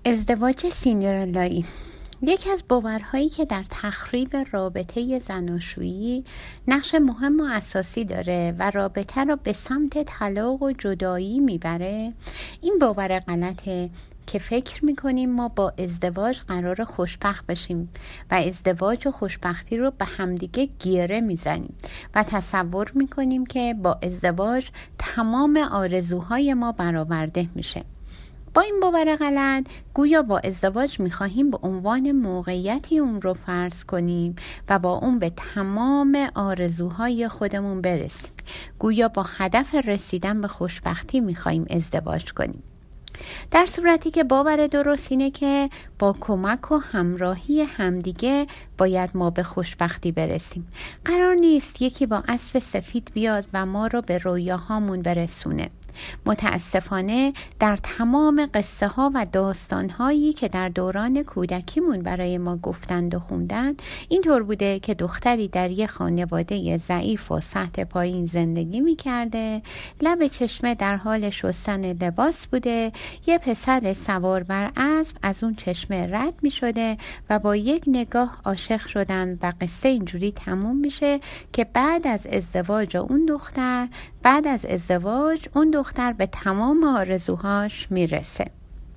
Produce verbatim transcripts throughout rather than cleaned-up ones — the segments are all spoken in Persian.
ازدواج سیندرلایی یکی از باورهایی که در تخریب رابطه زناشویی نقش مهم و اساسی داره و رابطه را به سمت طلاق و جدایی میبره. این باور غلطه که فکر میکنیم ما با ازدواج قرار خوشبخت بشیم و ازدواج و خوشبختی رو به همدیگه گره میزنیم و تصور میکنیم که با ازدواج تمام آرزوهای ما برآورده میشه. با این باور غلط گویا با ازدواج میخواهیم به عنوان موقعیتی اون رو فرض کنیم و با اون به تمام آرزوهای خودمون برسیم. گویا با هدف رسیدن به خوشبختی میخواهیم ازدواج کنیم، در صورتی که باور درست اینه که با کمک و همراهی همدیگه باید ما به خوشبختی برسیم. قرار نیست یکی با اسب سفید بیاد و ما رو به رویاهامون برسونه. متاسفانه در تمام قصه ها و داستان هایی که در دوران کودکیمون برای ما گفتند و خوندند اینطور بوده که دختری در یک خانواده ضعیف و سطح پایین زندگی می کرده، لب چشمه در حال شستن لباس بوده، یه پسر سوار بر اسب از اون چشمه رد می شده و با یک نگاه عاشق شدن و قصه اینجوری تموم میشه که بعد از ازدواج اون دختر بعد از ازدواج اون دختر به تمام آرزوهاش میرسه.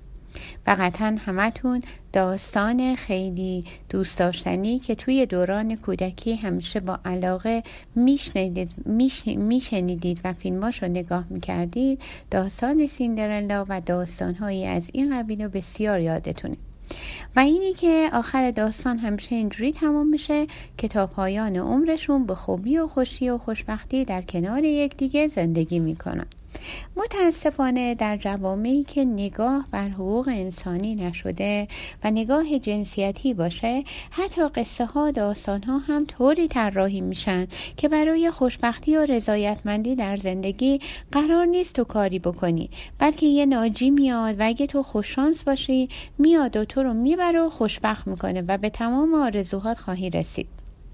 و قطعا همتون داستان خیلی دوست داشتنی که توی دوران کودکی همیشه با علاقه میشنیدید میش... میشنیدید و فیلماش رو نگاه میکردید، داستان سیندرلا و داستانهایی از این قبیل بسیار یادتونه. و اینی که آخر داستان همیشه اینجوری تمام میشه که تا پایان عمرشون به خوبی و خوشی و خوشبختی در کنار یکدیگه زندگی میکنن. متاسفانه در جوامعی که نگاه بر حقوق انسانی نشده و نگاه جنسیتی باشه، حتی قصه ها داستان ها هم طوری طراحی میشن که برای خوشبختی و رضایتمندی در زندگی قرار نیست تو کاری بکنی، بلکه یه ناجی میاد و اگه تو خوششانس باشی میاد و تو رو میبره و خوشبخت میکنه و به تمام آرزوهات خواهی رسید.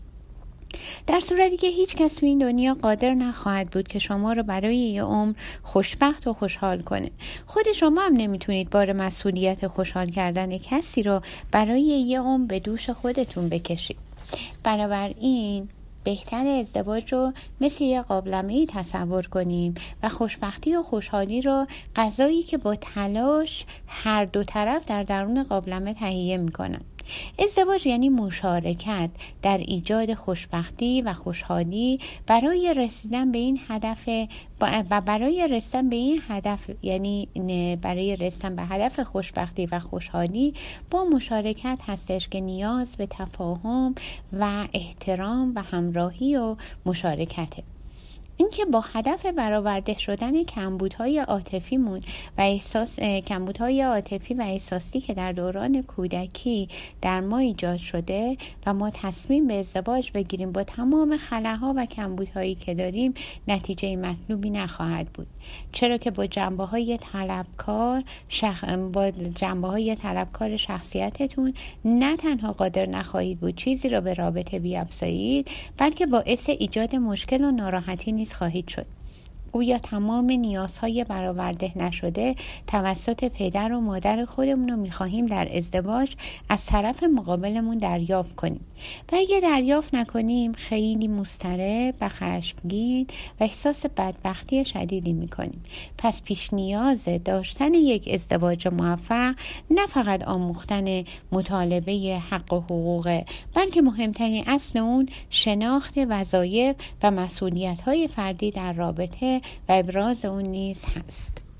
در صورتی که هیچ کس تو این دنیا قادر نخواهد بود که شما رو برای یه عمر خوشبخت و خوشحال کنه. خود شما هم نمیتونید بار مسئولیت خوشحال کردن کسی رو برای یه عمر به دوش خودتون بکشید. بنابراین بهتر ازدواج رو مثل یه قابلمه‌ای تصور کنیم و خوشبختی و خوشحالی رو غذایی که با تلاش هر دو طرف در درون قابلمه تهیه میکنن. ازدواج یعنی مشارکت در ایجاد خوشبختی و خوشحالی برای رسیدن به این هدف و برای رسیدن به این هدف یعنی برای رسیدن به هدف خوشبختی و خوشحالی با مشارکت هستش که نیاز به تفاهم و احترام و همراهی و مشارکته. اینکه با هدف برآورده شدن کمبودهای عاطفیمون و احساس کمبودهای عاطفی و احساسی که در دوران کودکی در ما ایجاد شده و ما تصمیم به ازدواج بگیریم با تمام خلاها و کمبودهایی که داریم، نتیجه مطلوبی نخواهد بود. چرا که با جنبه‌های طلبکار شخ... با جنبه‌های طلبکار شخصیتتون نه تنها قادر نخواهید بود چیزی را به رابطه بیفزایید، بلکه باعث ایجاد مشکل و ناراحتی نیز خواهید شد. گویا تمام نیازهای برآورده نشده توسط پدر و مادر خودمون رو می‌خواهیم در ازدواج از طرف مقابلمون دریافت کنیم و اگه دریافت نکنیم خیلی مضطرب و خشمگین و احساس بدبختی شدیدی می‌کنیم. پس پیش نیاز داشتن یک ازدواج موفق نه فقط آموختن مطالبه حق و حقوقه، بلکه مهمترین اصل اون شناخت وظایف و مسئولیت‌های فردی در رابطه و ابراز اون نیز هست.